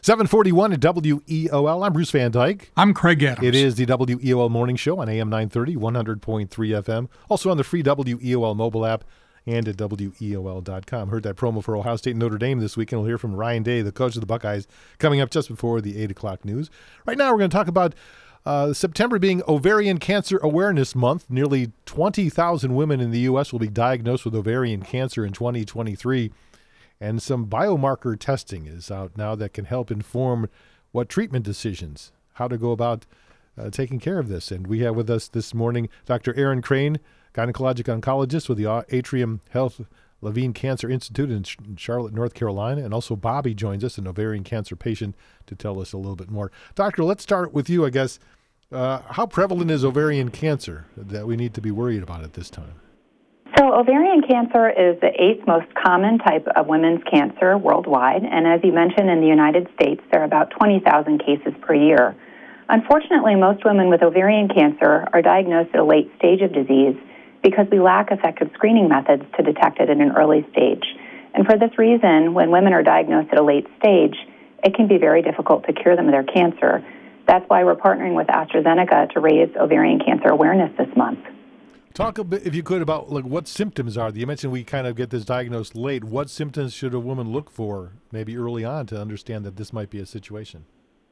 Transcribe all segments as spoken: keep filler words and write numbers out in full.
seven forty-one at W E O L. I'm Bruce Van Dyke. I'm Craig Adams. It is the W E O L Morning Show on A M nine thirty, one hundred point three F M. Also on the free W E O L mobile app and at W E O L dot com. Heard that promo for Ohio State and Notre Dame this weekend. We'll hear from Ryan Day, the coach of the Buckeyes, coming up just before the eight o'clock news. Right now we're going to talk about uh, September being Ovarian Cancer Awareness Month. Nearly twenty thousand women in the U S will be diagnosed with ovarian cancer in twenty twenty-three. And some biomarker testing is out now that can help inform what treatment decisions, how to go about uh, taking care of this. And we have with us this morning Doctor Erin Crane, gynecologic oncologist with the Atrium Health Levine Cancer Institute in Charlotte, North Carolina. And also Bobby joins us, an ovarian cancer patient, to tell us a little bit more. Doctor, let's start with you, I guess. Uh, how prevalent is ovarian cancer that we need to be worried about at this time? So ovarian cancer is the eighth most common type of women's cancer worldwide, and as you mentioned, in the United States, there are about twenty thousand cases per year. Unfortunately, most women with ovarian cancer are diagnosed at a late stage of disease because we lack effective screening methods to detect it at an early stage. And for this reason, when women are diagnosed at a late stage, it can be very difficult to cure them of their cancer. That's why we're partnering with AstraZeneca to raise ovarian cancer awareness this month. Talk a bit, if you could, about like what symptoms are. You mentioned we kind of get this diagnosed late. What symptoms should a woman look for maybe early on to understand that this might be a situation?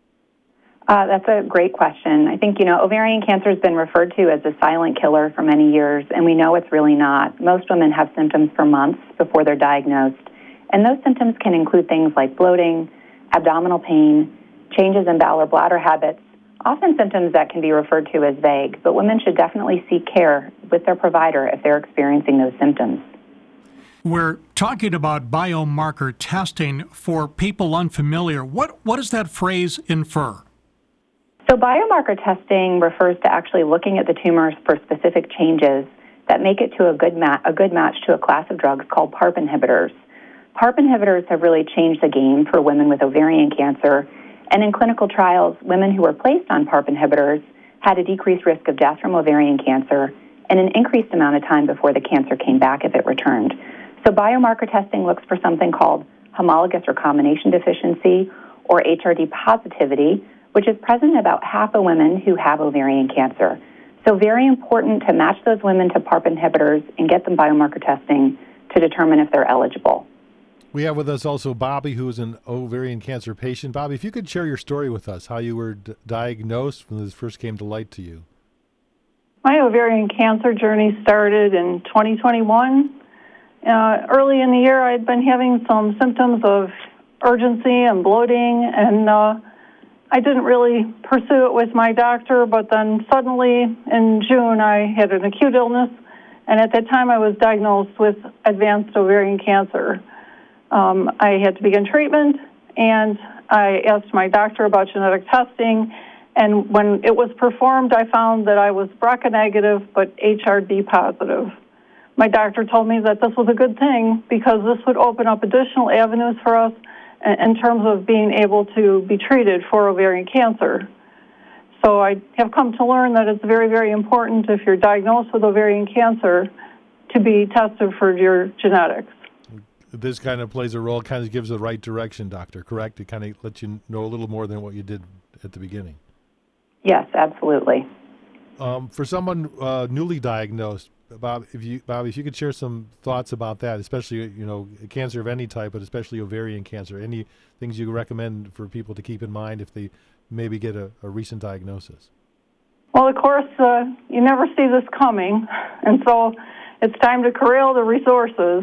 Uh, that's a great question. I think, you know, ovarian cancer has been referred to as a silent killer for many years, and we know it's really not. Most women have symptoms for months before they're diagnosed, and those symptoms can include things like bloating, abdominal pain, changes in bowel or bladder habits, often symptoms that can be referred to as vague, but women should definitely seek care with their provider if they're experiencing those symptoms. We're talking about biomarker testing. For people unfamiliar, what, what does that phrase infer? So biomarker testing refers to actually looking at the tumors for specific changes that make it to a good, ma- a good match to a class of drugs called PARP inhibitors. PARP inhibitors have really changed the game for women with ovarian cancer. And in clinical trials, women who were placed on PARP inhibitors had a decreased risk of death from ovarian cancer and an increased amount of time before the cancer came back if it returned. So biomarker testing looks for something called homologous recombination deficiency, or H R D positivity, which is present in about half of women who have ovarian cancer. So very important to match those women to PARP inhibitors and get them biomarker testing to determine if they're eligible. We have with us also Bobby, who is an ovarian cancer patient. Bobby, if you could share your story with us, how you were d- diagnosed when this first came to light to you. My ovarian cancer journey started in twenty twenty-one. Uh, early in the year, I had been having some symptoms of urgency and bloating, and uh, I didn't really pursue it with my doctor, but then suddenly in June, I had an acute illness, and at that time, I was diagnosed with advanced ovarian cancer. Um, I had to begin treatment, and I asked my doctor about genetic testing, and when it was performed, I found that I was B R C A negative, but H R D positive. My doctor told me that this was a good thing because this would open up additional avenues for us in terms of being able to be treated for ovarian cancer. So I have come to learn that it's very, very important if you're diagnosed with ovarian cancer to be tested for your genetics. This kind of plays a role, kind of gives the right direction, doctor, correct? It kind of lets you know a little more than what you did at the beginning. Yes, absolutely. Um, for someone uh, newly diagnosed, Bob, if you, Bobby, if you could share some thoughts about that, especially, you know, cancer of any type, but especially ovarian cancer, any things you recommend for people to keep in mind if they maybe get a, a recent diagnosis? Well, of course, uh, you never see this coming, and so it's time to corral the resources.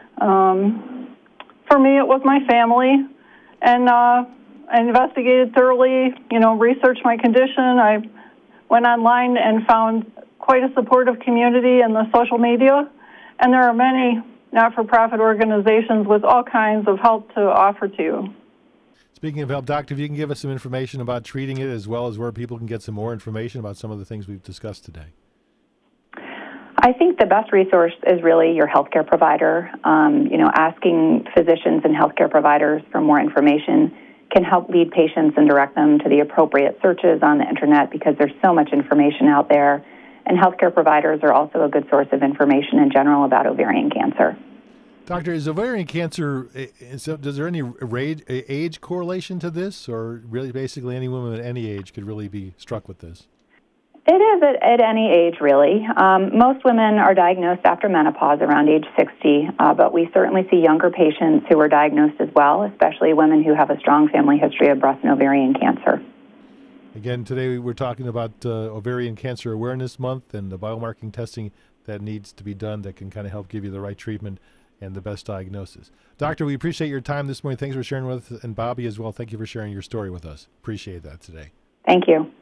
Um, for me, it was my family, and uh, I investigated thoroughly, you know, researched my condition. I went online and found quite a supportive community in the social media, and there are many not-for-profit organizations with all kinds of help to offer to you. Speaking of help, doctor, if you can give us some information about treating it as well as where people can get some more information about some of the things we've discussed today. I think the best resource is really your healthcare provider. Um, you know, asking physicians and healthcare providers for more information can help lead patients and direct them to the appropriate searches on the internet because there's so much information out there. And healthcare providers are also a good source of information in general about ovarian cancer. Doctor, is ovarian cancer, is, does there any age, age correlation to this, or really basically any woman at any age could really be struck with this? It is at, at any age, really. Um, most women are diagnosed after menopause around age sixty, uh, but we certainly see younger patients who are diagnosed as well, especially women who have a strong family history of breast and ovarian cancer. Again, today we're talking about uh, Ovarian Cancer Awareness Month and the biomarking testing that needs to be done that can kind of help give you the right treatment and the best diagnosis. Doctor, we appreciate your time this morning. Thanks for sharing with us, and Bobby as well. Thank you for sharing your story with us. Appreciate that today. Thank you.